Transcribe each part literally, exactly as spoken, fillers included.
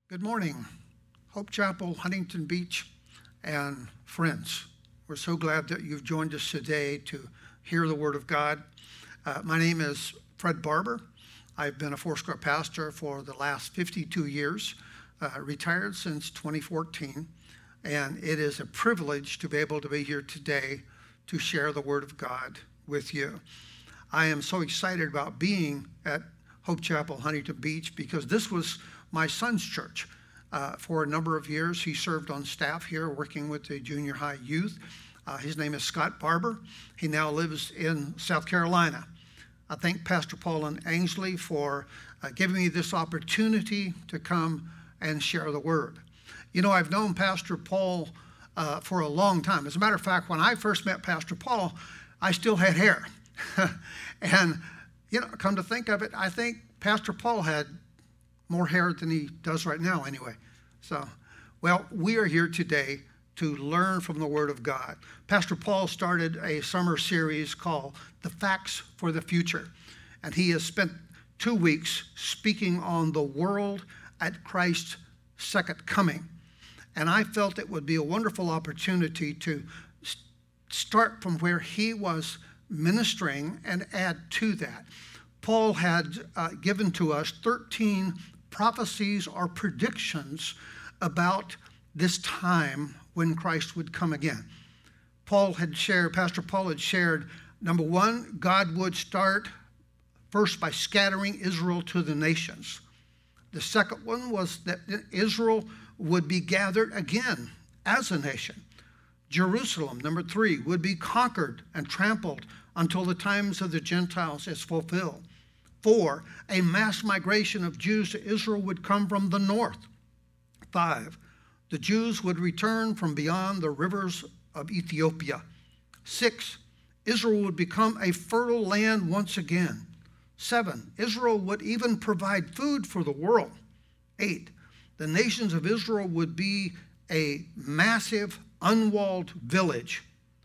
Good morning, Hope Chapel, Huntington Beach, and friends. We're so glad that you've joined us today to hear the Word of God. Uh, my name is Fred Barber. I've been a Foursquare pastor for the last fifty-two years, uh, retired since twenty fourteen, and it is a privilege to be able to be here today to share the Word of God with you. I am so excited about being at Hope Chapel, Huntington Beach, because this was my son's church. Uh, for a number of years, he served on staff here working with the junior high youth. Uh, his name is Scott Barber. He now lives in South Carolina. I thank Pastor Paul and Ainsley for uh, giving me this opportunity to come and share the word. You know, I've known Pastor Paul uh, for a long time. As a matter of fact, when I first met Pastor Paul, I still had hair. And, you know, come to think of it, I think Pastor Paul had more hair than he does right now anyway. So, well, we are here today to learn from the Word of God. Pastor Paul started a summer series called The Facts for the Future, and he has spent two weeks speaking on the world at Christ's second coming. And I felt it would be a wonderful opportunity to start from where he was ministering and add to that. Paul had uh, given to us thirteen prophecies or predictions about this time when Christ would come again. Paul had shared, Pastor Paul had shared, number one, God would start first by scattering Israel to the nations. The second one was that Israel would be gathered again as a nation. Jerusalem, number three, would be conquered and trampled until the times of the Gentiles is fulfilled. Four, a mass migration of Jews to Israel would come from the north. Five, the Jews would return from beyond the rivers of Ethiopia. Six, Israel would become a fertile land once again. Seven, Israel would even provide food for the world. Eight, the nations of Israel would be a massive, unwalled village.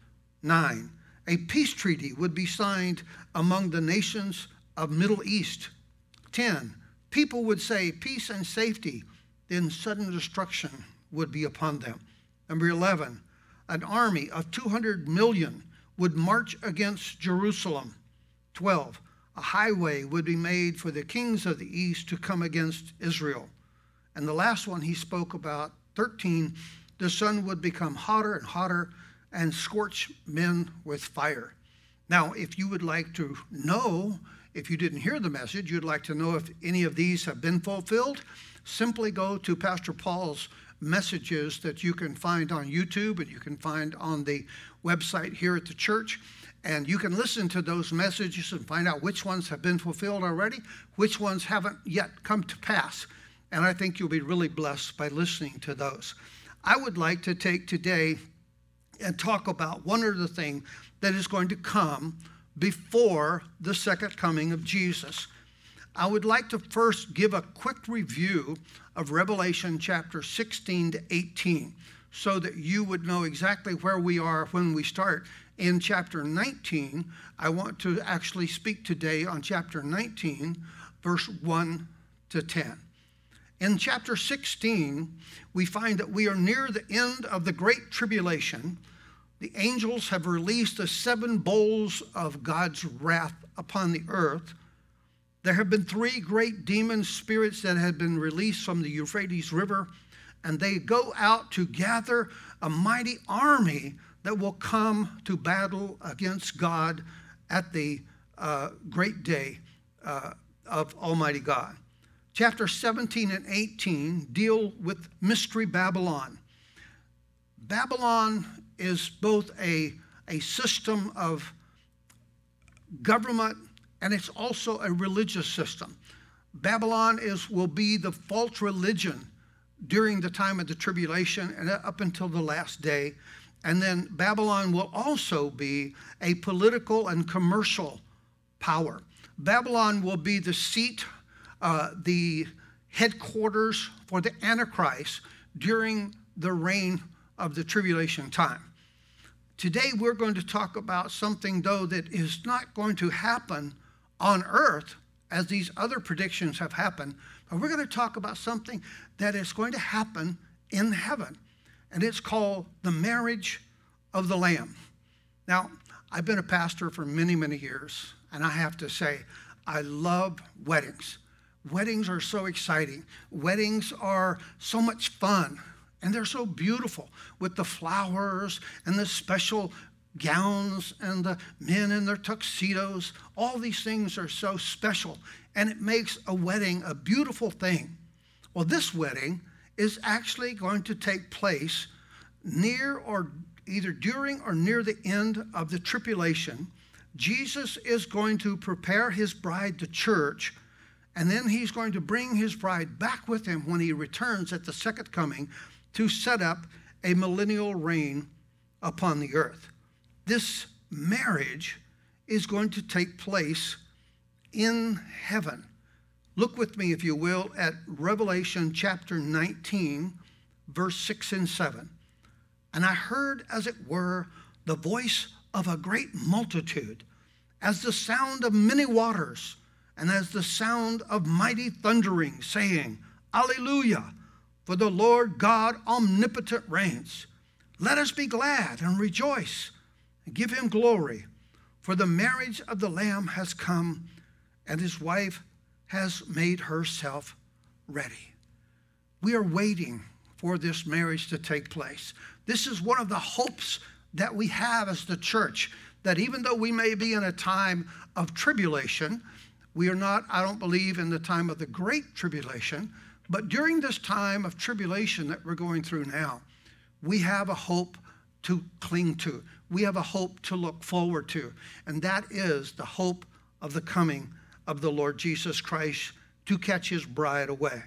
Nine, a peace treaty would be signed among the nations of Middle East. Ten, people would say peace and safety, then sudden destruction would be upon them. Number eleven, an army of two hundred million would march against Jerusalem. twelve, a highway would be made for the kings of the east to come against Israel. And the last one he spoke about, thirteen, the sun would become hotter and hotter and scorch men with fire. Now, if you would like to know, if you didn't hear the message, you'd like to know if any of these have been fulfilled, simply go to Pastor Paul's messages that you can find on YouTube and you can find on the website here at the church. And you can listen to those messages and find out which ones have been fulfilled already, which ones haven't yet come to pass. And I think you'll be really blessed by listening to those. I would like to take today and talk about one other thing that is going to come before the second coming of Jesus. I would like to first give a quick review of Revelation chapter sixteen to eighteen so that you would know exactly where we are when we start. In chapter nineteen, I want to actually speak today on chapter nineteen, verse one to ten. In chapter sixteen, we find that we are near the end of the Great Tribulation. The angels have released the seven bowls of God's wrath upon the earth. There have been three great demon spirits that have been released from the Euphrates River, and they go out to gather a mighty army that will come to battle against God at the uh, great day uh, of Almighty God. Chapter seventeen and eighteen deal with Mystery Babylon. Babylon is both a, a system of government and it's also a religious system. Babylon is will be the false religion during the time of the tribulation and up until the last day. And then Babylon will also be a political and commercial power. Babylon will be the seat, uh, the headquarters for the Antichrist during the reign of the tribulation time. Today we're going to talk about something, though, that is not going to happen on earth as these other predictions have happened, but we're going to talk about something that is going to happen in heaven, and it's called the marriage of the Lamb. Now, I've been a pastor for many, many years, and I have to say, I love weddings. Weddings are so exciting. Weddings are so much fun, and they're so beautiful with the flowers and the special gowns and the men in their tuxedos. All these things are so special, and it makes a wedding a beautiful thing. Well, this wedding is actually going to take place near or either during or near the end of the tribulation. Jesus is going to prepare his bride, the church, and then he's going to bring his bride back with him when he returns at the second coming to set up a millennial reign upon the earth. This marriage is going to take place in heaven. Look with me, if you will, at Revelation chapter nineteen, verse six and seven. And I heard, as it were, the voice of a great multitude, as the sound of many waters, and as the sound of mighty thundering, saying, Alleluia, for the Lord God omnipotent reigns. Let us be glad and rejoice, and give him glory, for the marriage of the Lamb has come, and his wife has made herself ready. We are waiting for this marriage to take place. This is one of the hopes that we have as the church, that even though we may be in a time of tribulation, we are not, I don't believe, in the time of the great tribulation, but during this time of tribulation that we're going through now, we have a hope to cling to. We have a hope to look forward to, and that is the hope of the coming of the Lord Jesus Christ to catch his bride away.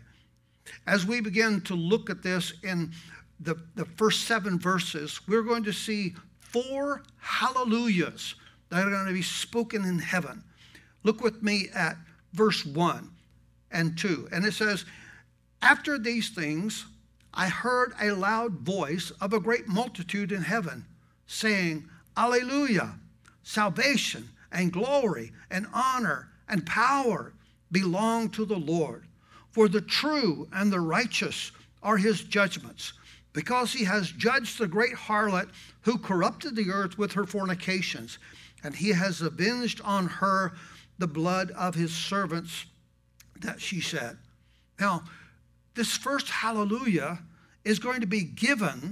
As we begin to look at this in the, the first seven verses, we're going to see four hallelujahs that are going to be spoken in heaven. Look with me at verse one and two. And it says, after these things, I heard a loud voice of a great multitude in heaven, saying, Alleluia, salvation and glory and honor and power belong to the Lord. For the true and the righteous are his judgments, because he has judged the great harlot who corrupted the earth with her fornications, and he has avenged on her the blood of his servants that she shed. Now, this first hallelujah is going to be given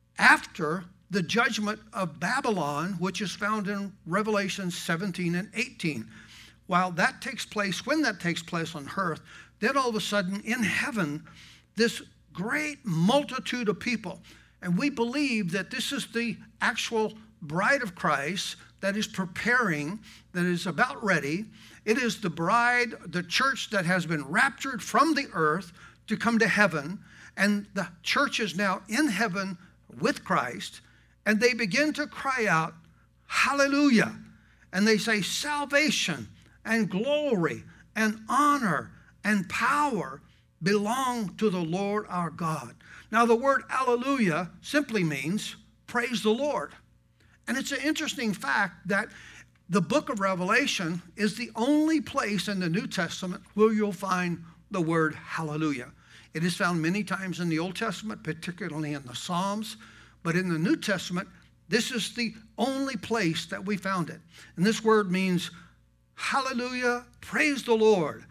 after the judgment of Babylon, which is found in Revelation seventeen and eighteen. While that takes place, when that takes place on earth, then all of a sudden in heaven, this great multitude of people, and we believe that this is the actual bride of Christ that is preparing, that is about ready. It is the bride, the church that has been raptured from the earth to come to heaven, and the church is now in heaven with Christ, and they begin to cry out, hallelujah, and they say salvation and glory and honor and power belong to the Lord our God. Now, the word hallelujah simply means praise the Lord. And it's an interesting fact that the book of Revelation is the only place in the New Testament where you'll find the word hallelujah. It is found many times in the Old Testament, particularly in the Psalms, but in the New Testament, this is the only place that we found it. And this word means hallelujah, praise the Lord.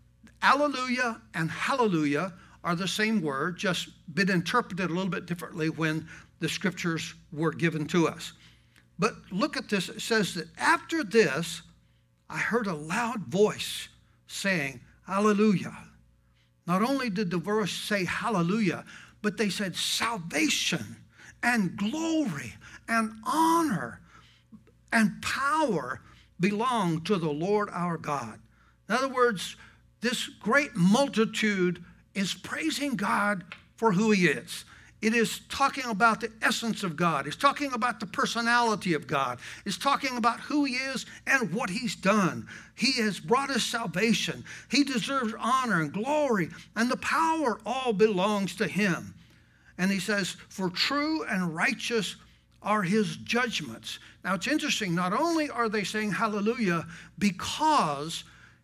Alleluia and hallelujah are the same word, just been interpreted a little bit differently when the scriptures were given to us. But look at this. It says that after this, I heard a loud voice saying, hallelujah. Not only did the verse say hallelujah, but they said salvation and glory and honor and power belong to the Lord our God. In other words, this great multitude is praising God for who he is. It is talking about the essence of God. It's talking about the personality of God. It's talking about who he is and what he's done. He has brought us salvation. He deserves honor and glory, and the power all belongs to him. And he says, for true and righteous are his judgments. Now, it's interesting. Not only are they saying hallelujah because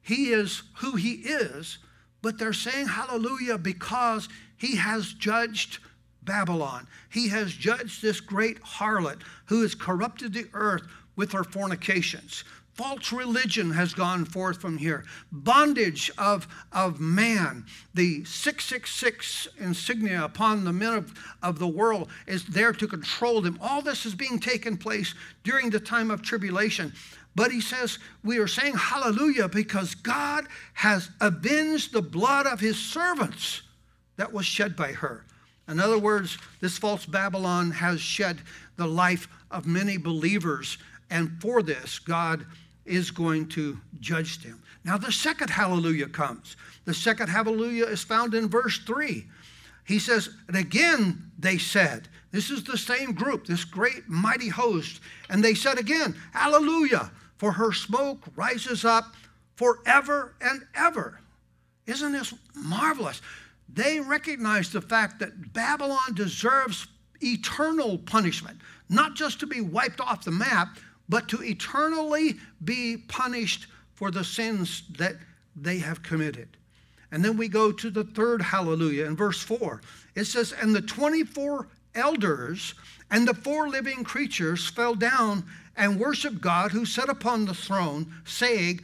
he is who he is, but they're saying hallelujah because he has judged Babylon. He has judged this great harlot who has corrupted the earth with her fornications. False religion has gone forth from here. Bondage of, of man. The six six six insignia upon the men of, of the world is there to control them. All this is being taken place during the time of tribulation. But he says, we are saying hallelujah because God has avenged the blood of his servants that was shed by her. In other words, this false Babylon has shed the life of many believers. And for this, God is going to judge them. Now the second hallelujah comes. The second hallelujah is found in verse three. He says, and again they said, this is the same group, this great mighty host. And they said again, hallelujah, for her smoke rises up forever and ever. Isn't this marvelous? They recognize the fact that Babylon deserves eternal punishment, not just to be wiped off the map, but to eternally be punished for the sins that they have committed. And then we go to the third hallelujah in verse four. It says, and the twenty-four elders and the four living creatures fell down and worshiped God who sat upon the throne, saying,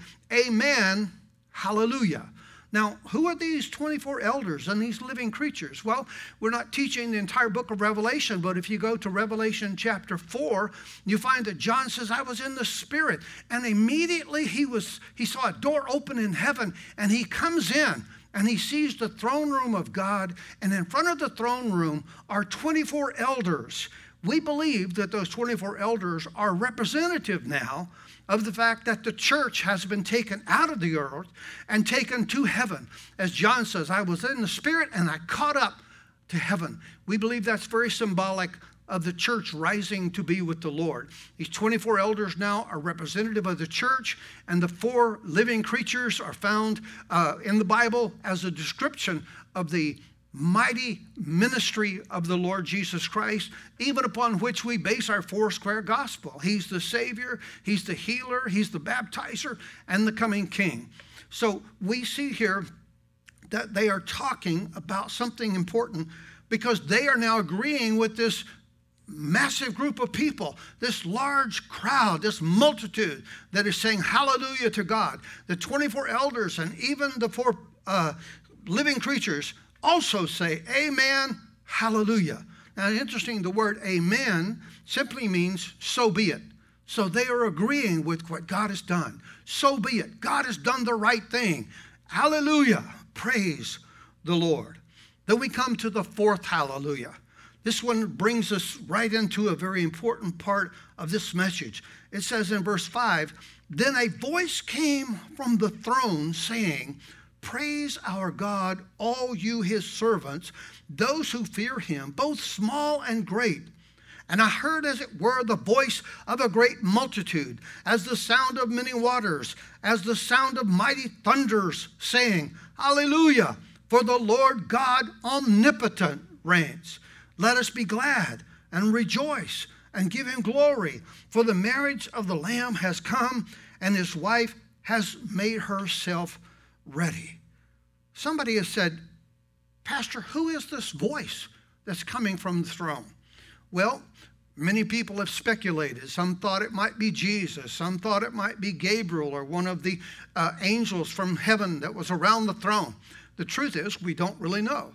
Amen, hallelujah. Now, who are these twenty-four elders and these living creatures? Well, we're not teaching the entire book of Revelation, but if you go to Revelation chapter four, you find that John says, I was in the Spirit. And immediately he was he saw a door open in heaven, and he comes in, and he sees the throne room of God, and in front of the throne room are twenty-four elders. We believe that those twenty-four elders are representative now of the fact that the church has been taken out of the earth and taken to heaven. As John says, I was in the Spirit and I caught up to heaven. We believe that's very symbolic of the church rising to be with the Lord. These twenty-four elders now are representative of the church, and the four living creatures are found uh, in the Bible as a description of the mighty ministry of the Lord Jesus Christ, even upon which we base our four square gospel. He's the Savior, he's the healer, he's the baptizer, and the coming King. So we see here that they are talking about something important because they are now agreeing with this massive group of people, this large crowd, this multitude that is saying hallelujah to God. The twenty-four elders and even the four uh, living creatures also say, amen, hallelujah. Now, interesting, the word amen simply means so be it. So they are agreeing with what God has done. So be it. God has done the right thing. Hallelujah. Praise the Lord. Then we come to the fourth hallelujah. This one brings us right into a very important part of this message. It says in verse five, then a voice came from the throne saying, praise our God, all you his servants, those who fear him, both small and great. And I heard, as it were, the voice of a great multitude, as the sound of many waters, as the sound of mighty thunders, saying, hallelujah, for the Lord God omnipotent reigns. Let us be glad and rejoice and give him glory, for the marriage of the Lamb has come, and his wife has made herself ready. Somebody has said, Pastor, who is this voice that's coming from the throne? Well, many people have speculated. Some thought it might be Jesus. Some thought it might be Gabriel or one of the uh, angels from heaven that was around the throne. The truth is, we don't really know.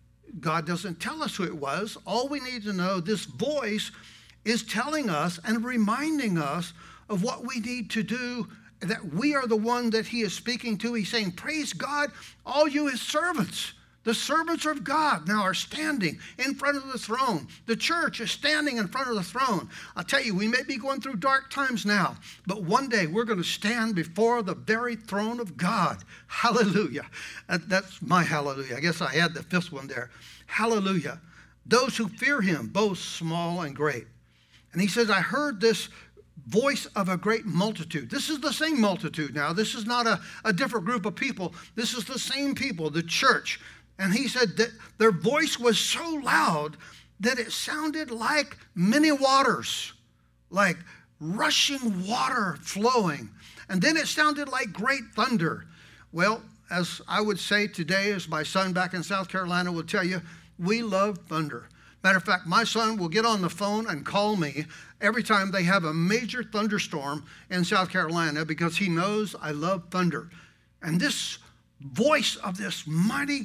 God doesn't tell us who it was. All we need to know, this voice is telling us and reminding us of what we need to do, that we are the one that he is speaking to. He's saying, praise God, all you his servants. The servants of God now are standing in front of the throne. The church is standing in front of the throne. I'll tell you, we may be going through dark times now, but one day we're going to stand before the very throne of God. Hallelujah. That's my hallelujah. I guess I had the fifth one there. Hallelujah. Those who fear him, both small and great. And he says, I heard this voice of a great multitude. This is the same multitude now. This is not a, a different group of people. This is the same people, the church. And he said that their voice was so loud that it sounded like many waters, like rushing water flowing. And then it sounded like great thunder. Well, as I would say today, as my son back in South Carolina will tell you, we love thunder. Matter of fact, my son will get on the phone and call me every time they have a major thunderstorm in South Carolina because he knows I love thunder. And this voice of this mighty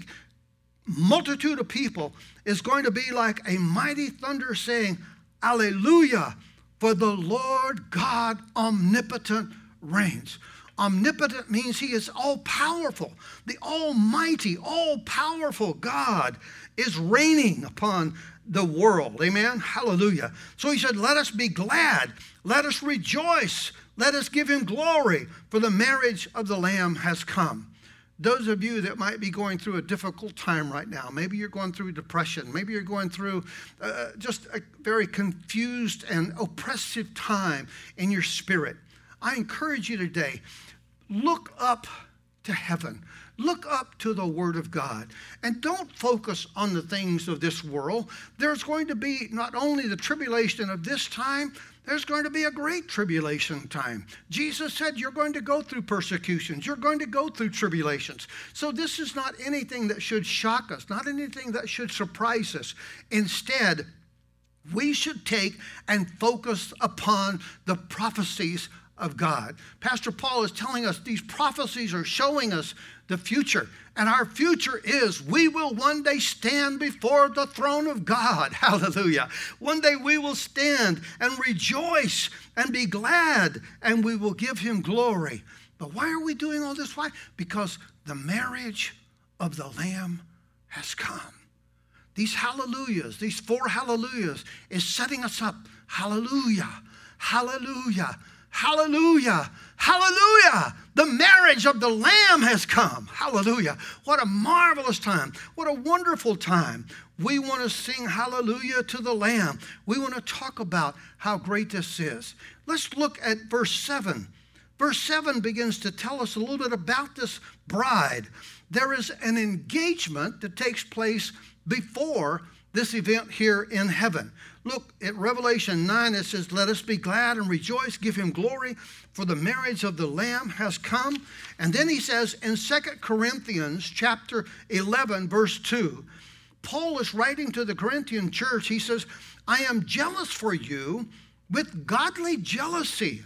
multitude of people is going to be like a mighty thunder saying, Alleluia, for the Lord God omnipotent reigns. Omnipotent means he is all-powerful. The almighty, all-powerful God is reigning upon the world. Amen? Hallelujah. So he said, let us be glad. Let us rejoice. Let us give him glory, for the marriage of the Lamb has come. Those of you that might be going through a difficult time right now, maybe you're going through depression, maybe you're going through uh, just a very confused and oppressive time in your spirit, I encourage you today, look up to heaven. Look up to the Word of God and don't focus on the things of this world. There's going to be not only the tribulation of this time, there's going to be a great tribulation time. Jesus said you're going to go through persecutions. You're going to go through tribulations. So this is not anything that should shock us, not anything that should surprise us. Instead, we should take and focus upon the prophecies of God. Pastor Paul is telling us these prophecies are showing us the future. And our future is we will one day stand before the throne of God. Hallelujah. One day we will stand and rejoice and be glad and we will give him glory. But why are we doing all this? Why? Because the marriage of the Lamb has come. These hallelujahs, these four hallelujahs is setting us up. Hallelujah. Hallelujah. Hallelujah. Hallelujah. The marriage of the Lamb has come. Hallelujah. What a marvelous time. What a wonderful time. We want to sing hallelujah to the Lamb. We want to talk about how great this is. Let's look at verse seven. Verse seven begins to tell us a little bit about this bride. There is an engagement that takes place before this event here in heaven. Look at Revelation nine, it says, let us be glad and rejoice, give him glory, for the marriage of the Lamb has come. And then he says in Second Corinthians chapter eleven, verse two, Paul is writing to the Corinthian church. He says, I am jealous for you with godly jealousy,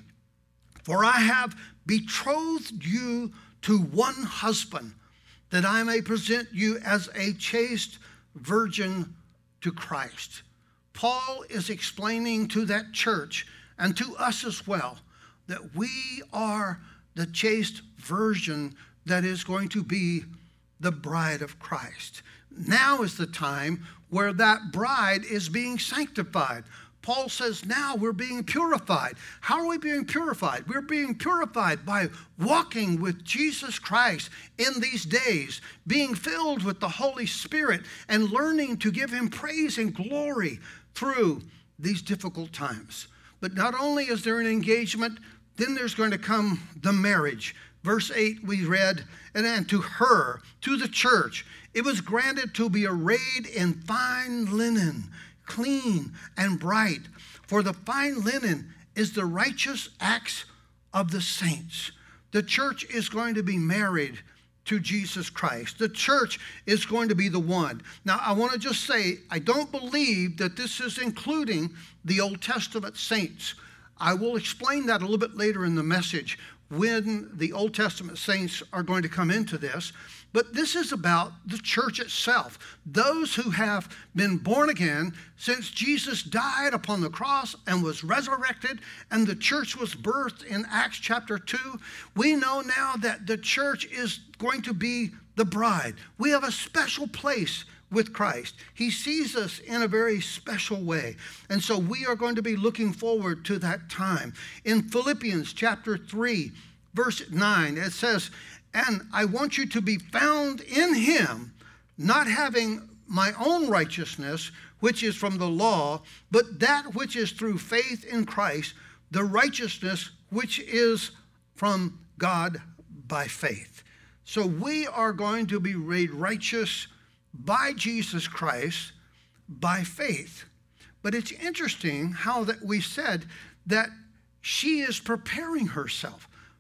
for I have betrothed you to one husband, that I may present you as a chaste virgin to Christ. Paul is explaining to that church and to us as well that we are the chaste virgin that is going to be the bride of Christ. Now is the time where that bride is being sanctified. Paul says now we're being purified. How are we being purified? We're being purified by walking with Jesus Christ in these days, being filled with the Holy Spirit and learning to give him praise and glory through these difficult times. But not only is there an engagement, then there's going to come the marriage. Verse eight we read, and then to her, to the church, it was granted to be arrayed in fine linen, clean and bright. For the fine linen is the righteous acts of the saints. The church is going to be married to Jesus Christ. The church is going to be the one. Now, I want to just say, I don't believe that this is including the Old Testament saints. I will explain that a little bit later in the message when the Old Testament saints are going to come into this. But this is about the church itself. Those who have been born again since Jesus died upon the cross and was resurrected and the church was birthed in Acts chapter two. We know now that the church is going to be the bride. We have a special place with Christ. He sees us in a very special way. And so we are going to be looking forward to that time. In Philippians chapter three, verse nine, it says, and I want you to be found in him, not having my own righteousness, which is from the law, but that which is through faith in Christ, the righteousness which is from God by faith. So we are going to be made righteous by Jesus Christ by faith. But it's interesting how that we said that she is preparing herself.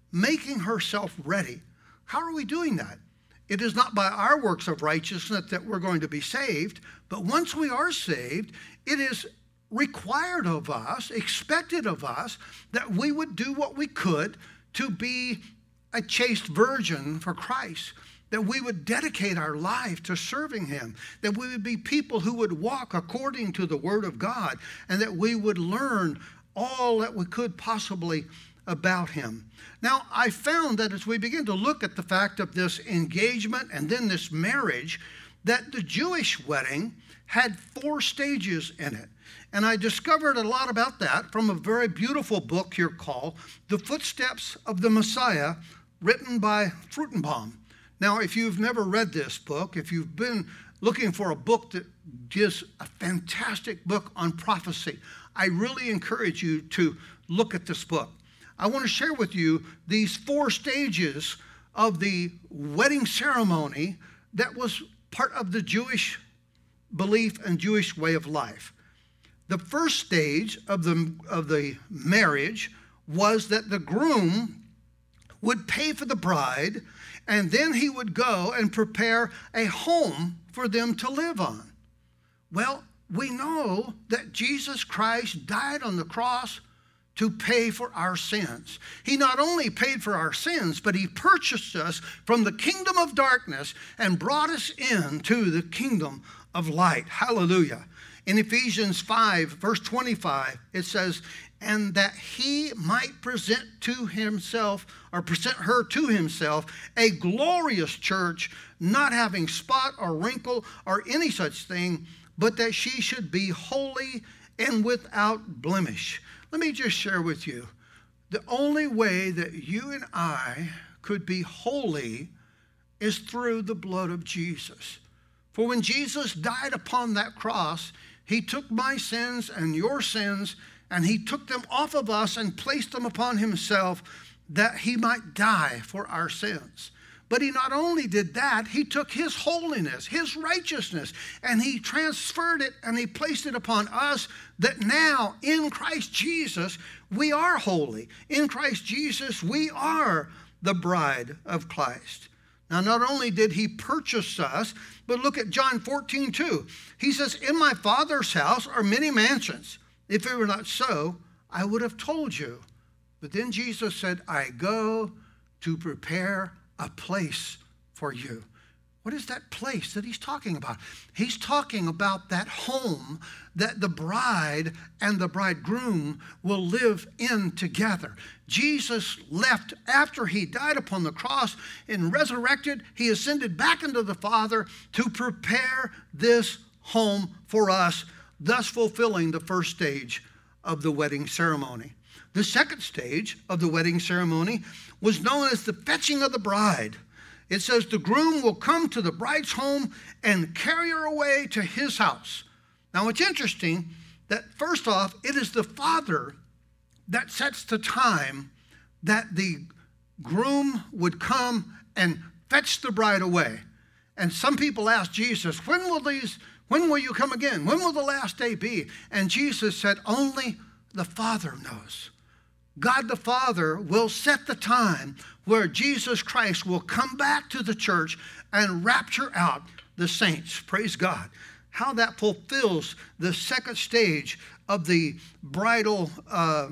making herself ready. How are we doing that? It is not by our works of righteousness that we're going to be saved, but once we are saved, it is required of us, expected of us, that we would do what we could to be a chaste virgin for Christ, that we would dedicate our life to serving him, that we would be people who would walk according to the word of God, and that we would learn all that we could possibly about him. Now, I found that as we begin to look at the fact of this engagement and then this marriage, that the Jewish wedding had four stages in it. And I discovered a lot about that from a very beautiful book here called The Footsteps of the Messiah, written by Fruchtenbaum. Now, if you've never read this book, if you've been looking for a book that gives a fantastic book on prophecy, I really encourage you to look at this book. I want to share with you these four stages of the wedding ceremony that was part of the Jewish belief and Jewish way of life. The first stage of the, of the marriage was that the groom would pay for the bride, and then he would go and prepare a home for them to live on. Well, we know that Jesus Christ died on the cross to pay for our sins. He not only paid for our sins, but he purchased us from the kingdom of darkness and brought us into the kingdom of light. Hallelujah. In Ephesians five, verse twenty-five, it says, and that he might present to himself, or present her to himself, a glorious church, not having spot or wrinkle or any such thing, but that she should be holy and without blemish. Let me just share with you, the only way that you and I could be holy is through the blood of Jesus. For when Jesus died upon that cross, he took my sins and your sins, and he took them off of us and placed them upon himself that he might die for our sins. But he not only did that, he took his holiness, his righteousness, and he transferred it and he placed it upon us, that now in Christ Jesus, we are holy. In Christ Jesus, we are the bride of Christ. Now, not only did he purchase us, but look at John fourteen two. He says, in my Father's house are many mansions. If it were not so, I would have told you. But then Jesus said, I go to prepare a place for you. What is that place that he's talking about? He's talking about that home that the bride and the bridegroom will live in together. Jesus left after he died upon the cross and resurrected. He ascended back into the Father to prepare this home for us, thus fulfilling the first stage of the wedding ceremony. The second stage of the wedding ceremony was known as the fetching of the bride. It says the groom will come to the bride's home and carry her away to his house. Now it's interesting that first off, it is the father that sets the time that the groom would come and fetch the bride away. And some people ask Jesus, when will these, when will you come again? When will the last day be? And Jesus said, only the Father knows. God the Father will set the time where Jesus Christ will come back to the church and rapture out the saints. Praise God. How that fulfills the second stage of the bridal, uh,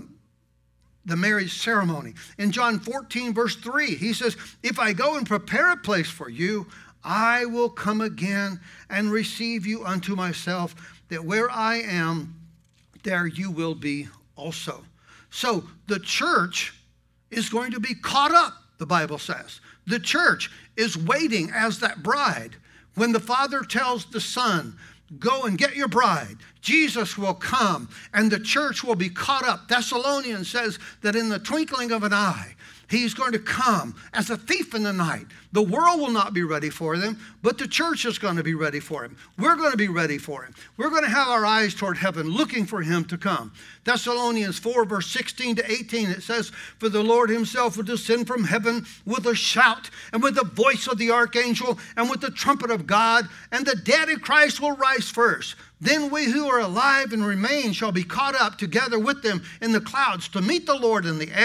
the marriage ceremony. In John fourteen, verse three, he says, if I go and prepare a place for you, I will come again and receive you unto myself, that where I am, there you will be also. So the church is going to be caught up, the Bible says. The church is waiting as that bride. When the Father tells the Son, go and get your bride, Jesus will come and the church will be caught up. Thessalonians says that in the twinkling of an eye, he's going to come as a thief in the night. The world will not be ready for them, but the church is going to be ready for him. We're going to be ready for him. We're going to have our eyes toward heaven, looking for him to come. Thessalonians four, verse sixteen to eighteen, it says, for the Lord himself will descend from heaven with a shout, and with the voice of the archangel, and with the trumpet of God, and the dead in Christ will rise first. Then we who are alive and remain shall be caught up together with them in the clouds to meet the Lord in the air,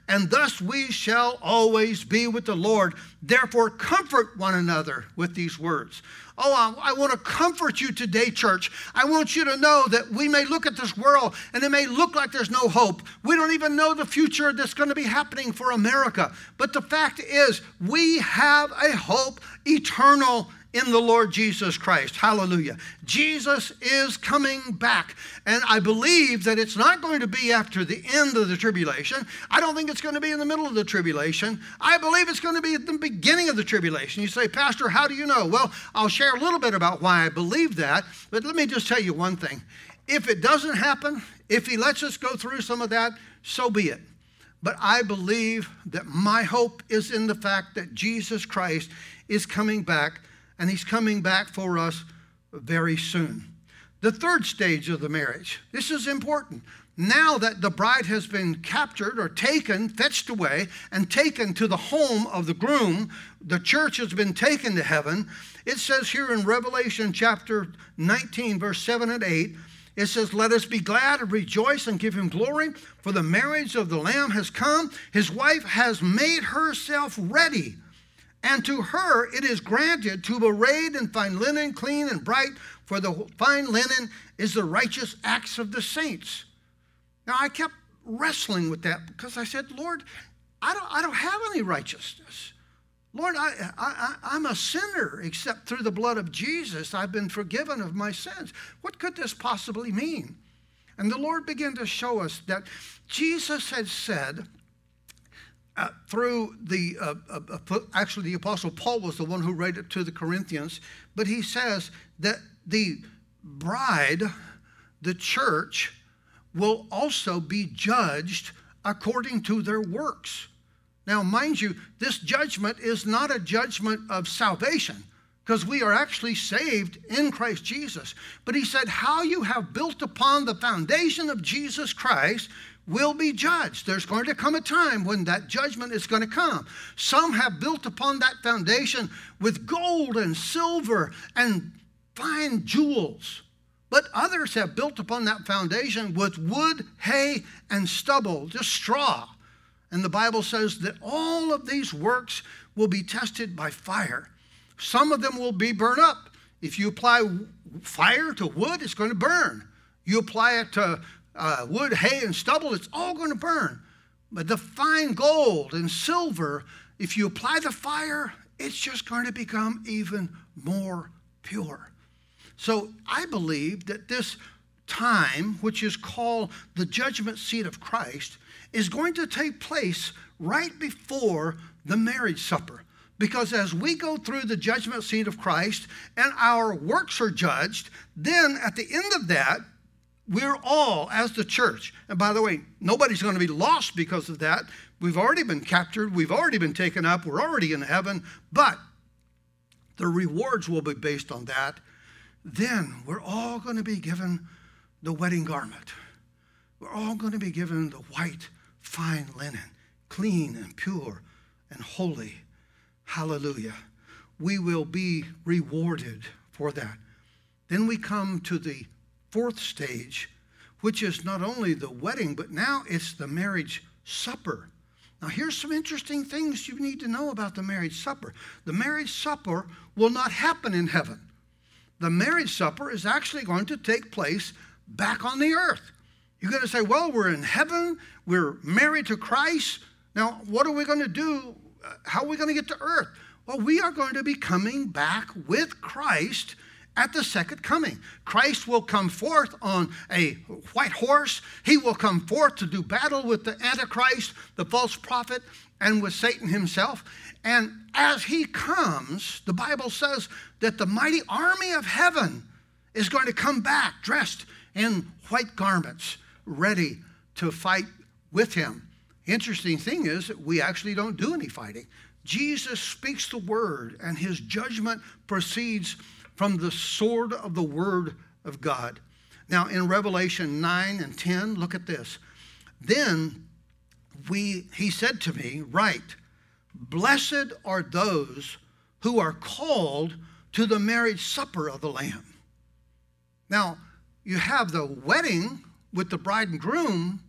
and thus we shall always be with the Lord. Therefore, comfort one another with these words. Oh, I, I want to comfort you today, church. I want you to know that we may look at this world and it may look like there's no hope. We don't even know the future that's going to be happening for America. But the fact is, we have a hope eternal in the Lord Jesus Christ. Hallelujah. Jesus is coming back. And I believe that it's not going to be after the end of the tribulation. I don't think it's going to be in the middle of the tribulation. I believe it's going to be at the beginning of the tribulation. You say, Pastor, how do you know? Well, I'll share a little bit about why I believe that. But let me just tell you one thing. If it doesn't happen, if he lets us go through some of that, so be it. But I believe that my hope is in the fact that Jesus Christ is coming back, and he's coming back for us very soon. The third stage of the marriage. This is important. Now that the bride has been captured or taken, fetched away, and taken to the home of the groom, the church has been taken to heaven. It says here in Revelation chapter nineteen, verse seven and eight, it says, let us be glad and rejoice and give him glory, for the marriage of the Lamb has come. His wife has made herself ready. And to her it is granted to be arrayed in fine linen, clean and bright, for the fine linen is the righteous acts of the saints. Now I kept wrestling with that because I said, Lord, I don't, I don't have any righteousness. Lord, I, I, I'm a sinner, except through the blood of Jesus I've been forgiven of my sins. What could this possibly mean? And the Lord began to show us that Jesus had said, Uh, through the, uh, uh, actually the Apostle Paul was the one who wrote it to the Corinthians, but he says that the bride, the church, will also be judged according to their works. Now, mind you, this judgment is not a judgment of salvation, because we are actually saved in Christ Jesus. But he said, how you have built upon the foundation of Jesus Christ will be judged. There's going to come a time when that judgment is going to come. Some have built upon that foundation with gold and silver and fine jewels, but others have built upon that foundation with wood, hay, and stubble, just straw. And the Bible says that all of these works will be tested by fire. Some of them will be burned up. If you apply fire to wood, it's going to burn. You apply it to Uh, wood, hay, and stubble, it's all going to burn. But the fine gold and silver, if you apply the fire, it's just going to become even more pure. So I believe that this time, which is called the judgment seat of Christ, is going to take place right before the marriage supper. Because as we go through the judgment seat of Christ and our works are judged, then at the end of that, we're all, as the church, and by the way, nobody's going to be lost because of that. We've already been captured. We've already been taken up. We're already in heaven. But the rewards will be based on that. Then we're all going to be given the wedding garment. We're all going to be given the white, fine linen, clean and pure and holy. Hallelujah. We will be rewarded for that. Then we come to the fourth stage, which is not only the wedding, but now it's the marriage supper. Now, here's some interesting things you need to know about the marriage supper. The marriage supper will not happen in heaven. The marriage supper is actually going to take place back on the earth. You're going to say, well, we're in heaven. We're married to Christ. Now, what are we going to do? How are we going to get to earth? Well, we are going to be coming back with Christ at the second coming. Christ will come forth on a white horse. He will come forth to do battle with the Antichrist, the false prophet, and with Satan himself. And as he comes, the Bible says that the mighty army of heaven is going to come back dressed in white garments, ready to fight with him. Interesting thing is that we actually don't do any fighting. Jesus speaks the word, and his judgment proceeds from the sword of the word of God. Now in Revelation nine and ten, look at this. Then we, he said to me, write, blessed are those who are called to the marriage supper of the Lamb. Now you have the wedding with the bride and groom,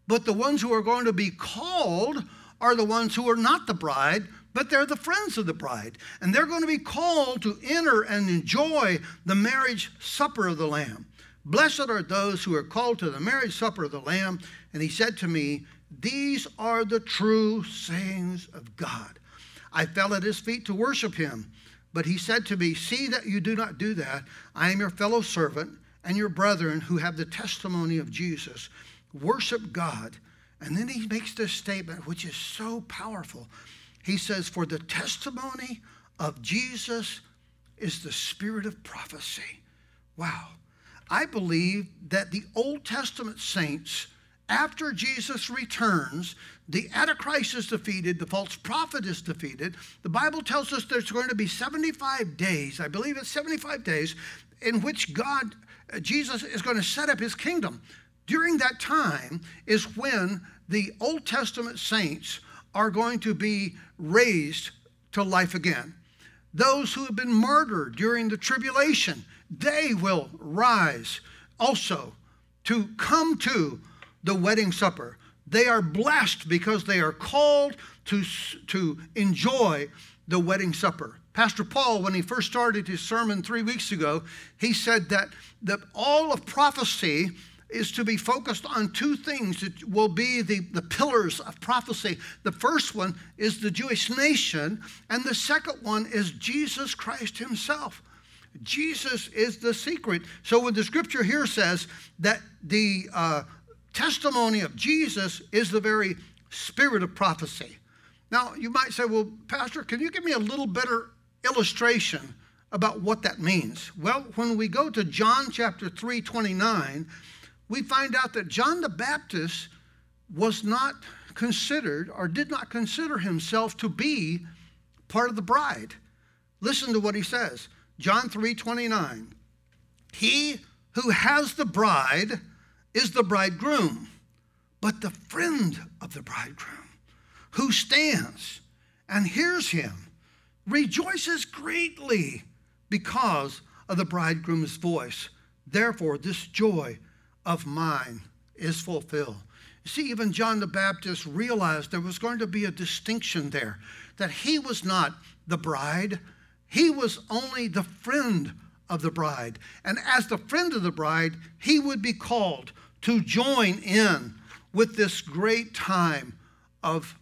But the ones who are going to be called are the ones who are not the bride, but they're the friends of the bride. And they're going to be called to enter and enjoy the marriage supper of the Lamb. Blessed are those who are called to the marriage supper of the Lamb. And he said to me, these are the true sayings of God. I fell at his feet to worship him. But he said to me, see that you do not do that. I am your fellow servant and your brethren who have the testimony of Jesus. Worship God. And then he makes this statement, which is so powerful. He says, for the testimony of Jesus is the spirit of prophecy. Wow. I believe that the Old Testament saints, after Jesus returns, the Antichrist is defeated, the false prophet is defeated. The Bible tells us there's going to be seventy-five days, I believe it's seventy-five days, in which God, Jesus is going to set up his kingdom. During that time is when the Old Testament saints are going to be raised to life again. Those who have been martyred during the tribulation, they will rise also to come to the wedding supper. They are blessed because they are called to, to enjoy the wedding supper. Pastor Paul, when he first started his sermon three weeks ago, he said that, that all of prophecy is to be focused on two things that will be the, the pillars of prophecy. The first one is the Jewish nation, and the second one is Jesus Christ himself. Jesus is the secret. So when the scripture here says that the uh, testimony of Jesus is the very spirit of prophecy. Now, you might say, well, Pastor, can you give me a little better illustration about what that means? Well, when we go to John chapter three twenty-nine, we find out that John the Baptist was not considered or did not consider himself to be part of the bride. Listen to what he says. John three twenty-nine. He who has the bride is the bridegroom, but the friend of the bridegroom who stands and hears him rejoices greatly because of the bridegroom's voice. Therefore, this joy of mine is fulfilled. You see, even John the Baptist realized there was going to be a distinction there, that he was not the bride. He was only the friend of the bride. And as the friend of the bride, he would be called to join in with this great time of,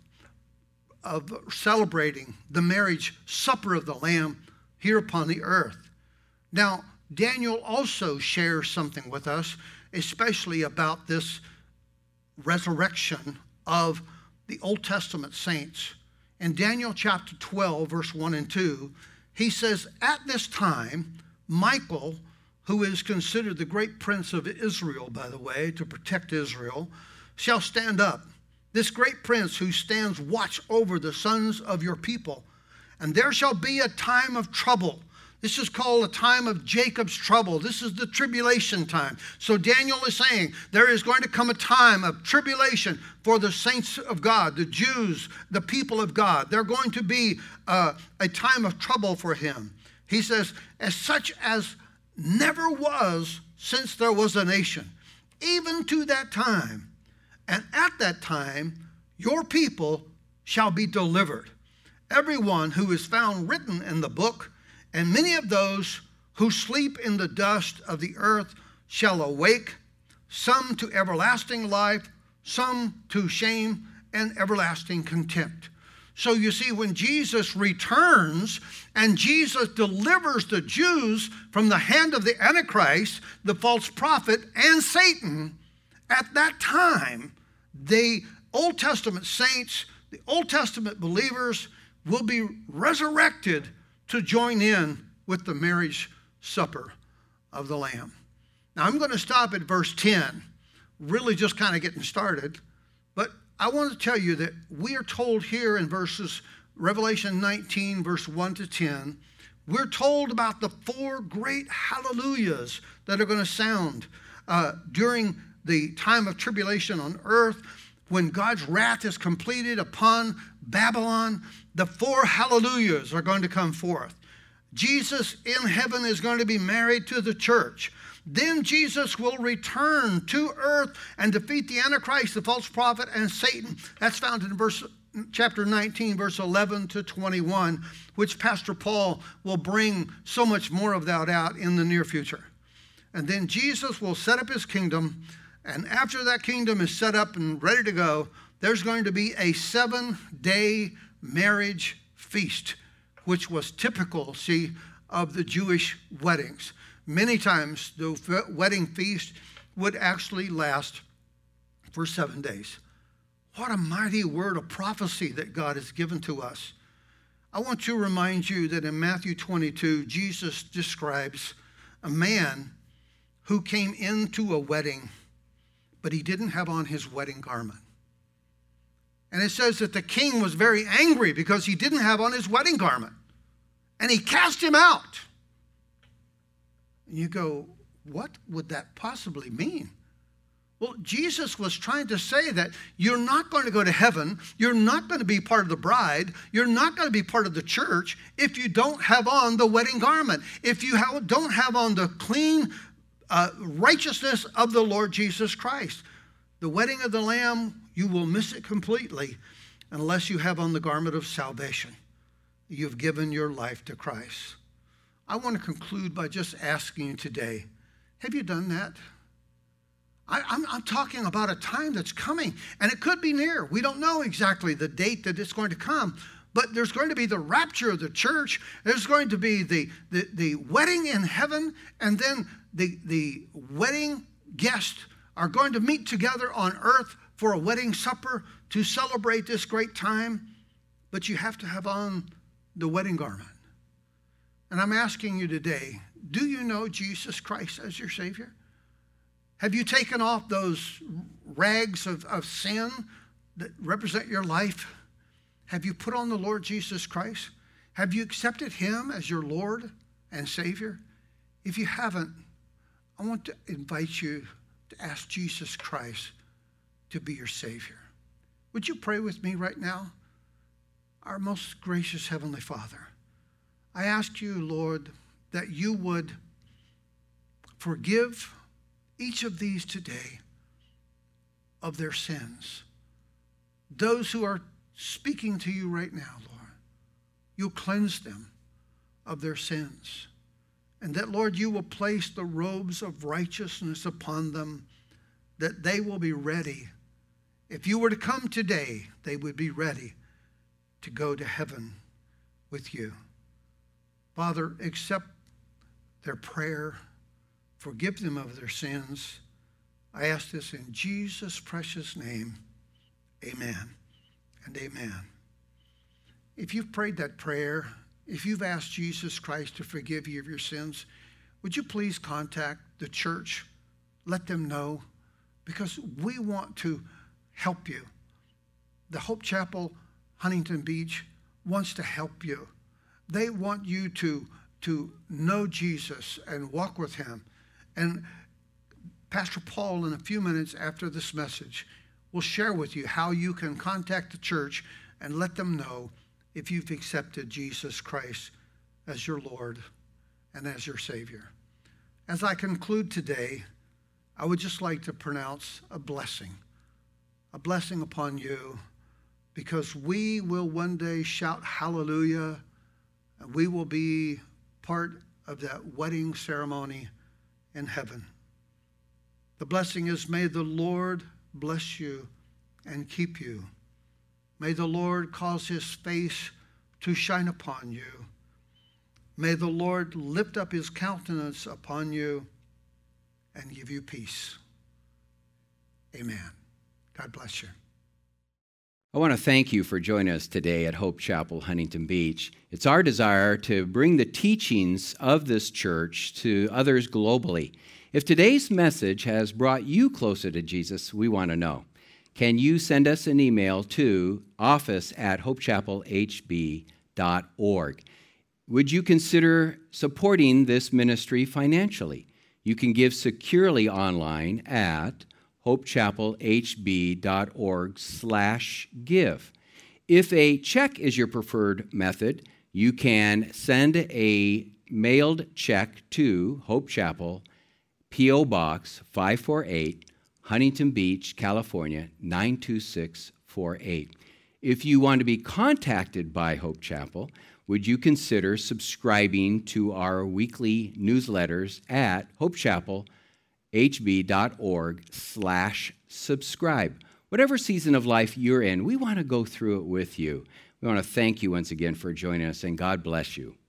of celebrating the marriage supper of the Lamb here upon the earth. Now, Daniel also shares something with us, especially about this resurrection of the Old Testament saints. In Daniel chapter twelve, verse one and two, he says, at this time, Michael, who is considered the great prince of Israel, by the way, to protect Israel, shall stand up. This great prince who stands watch over the sons of your people. And there shall be a time of trouble. This is called a time of Jacob's trouble. This is the tribulation time. So Daniel is saying there is going to come a time of tribulation for the saints of God, the Jews, the people of God. They're going to be uh, a time of trouble for him. He says, as such as never was since there was a nation, even to that time. And at that time, your people shall be delivered. Everyone who is found written in the book, and many of those who sleep in the dust of the earth shall awake, some to everlasting life, some to shame and everlasting contempt. So you see, when Jesus returns and Jesus delivers the Jews from the hand of the Antichrist, the false prophet, and Satan, at that time, the Old Testament saints, the Old Testament believers will be resurrected to join in with the marriage supper of the Lamb. Now, I'm going to stop at verse ten, really just kind of getting started, but I want to tell you that we are told here in verses, Revelation nineteen, verse one to ten, we're told about the four great hallelujahs that are going to sound uh, during the time of tribulation on earth, when God's wrath is completed upon Babylon. The four hallelujahs are going to come forth. Jesus in heaven is going to be married to the church. Then Jesus will return to earth and defeat the Antichrist, the false prophet, and Satan. That's found in verse chapter nineteen, verse eleven to twenty-one, which Pastor Paul will bring so much more of that out in the near future. And then Jesus will set up his kingdom, and after that kingdom is set up and ready to go, there's going to be a seven-day marriage feast, which was typical, see, of the Jewish weddings. Many times the wedding feast would actually last for seven days. What a mighty word of prophecy that God has given to us. I want to remind you that in Matthew twenty-two, Jesus describes a man who came into a wedding, but he didn't have on his wedding garment. And it says that the king was very angry because he didn't have on his wedding garment. And he cast him out. And you go, what would that possibly mean? Well, Jesus was trying to say that you're not going to go to heaven. You're not going to be part of the bride. You're not going to be part of the church if you don't have on the wedding garment. If you have, don't have on the clean uh, righteousness of the Lord Jesus Christ. The wedding of the Lamb, you will miss it completely unless you have on the garment of salvation. You've given your life to Christ. I want to conclude by just asking you today, have you done that? I, I'm, I'm talking about a time that's coming, and it could be near. We don't know exactly the date that it's going to come, but there's going to be the rapture of the church. There's going to be the, the, the wedding in heaven, and then the, the wedding guests are going to meet together on earth for a wedding supper to celebrate this great time, but you have to have on the wedding garment. And I'm asking you today, do you know Jesus Christ as your Savior? Have you taken off those rags of, of sin that represent your life? Have you put on the Lord Jesus Christ? Have you accepted him as your Lord and Savior? If you haven't, I want to invite you to ask Jesus Christ to be your Savior. Would you pray with me right now? Our most gracious Heavenly Father, I ask you, Lord, that you would forgive each of these today of their sins. Those who are speaking to you right now, Lord, you'll cleanse them of their sins. And that, Lord, you will place the robes of righteousness upon them, that they will be ready. If you were to come today, they would be ready to go to heaven with you. Father, accept their prayer. Forgive them of their sins. I ask this in Jesus' precious name. Amen and amen. If you've prayed that prayer, if you've asked Jesus Christ to forgive you of your sins, would you please contact the church? Let them know, because we want to help you. The Hope Chapel, Huntington Beach, wants to help you. They want you to, to know Jesus and walk with him. And Pastor Paul, in a few minutes after this message, will share with you how you can contact the church and let them know if you've accepted Jesus Christ as your Lord and as your Savior. As I conclude today, I would just like to pronounce a blessing, a blessing upon you, because we will one day shout hallelujah, and we will be part of that wedding ceremony in heaven. The blessing is, may the Lord bless you and keep you. May the Lord cause his face to shine upon you. May the Lord lift up his countenance upon you and give you peace. Amen. God bless you. I want to thank you for joining us today at Hope Chapel, Huntington Beach. It's our desire to bring the teachings of this church to others globally. If today's message has brought you closer to Jesus, we want to know. Can you send us an email to office at hope chapel h b dot org? Would you consider supporting this ministry financially? You can give securely online at hope chapel h b dot org slash give. If a check is your preferred method, you can send a mailed check to Hope Chapel, P O. Box five forty-eight, Huntington Beach, California, nine two six four eight. If you want to be contacted by Hope Chapel, would you consider subscribing to our weekly newsletters at hopechapelhb.org slash subscribe? Whatever season of life you're in, we want to go through it with you. We want to thank you once again for joining us, and God bless you.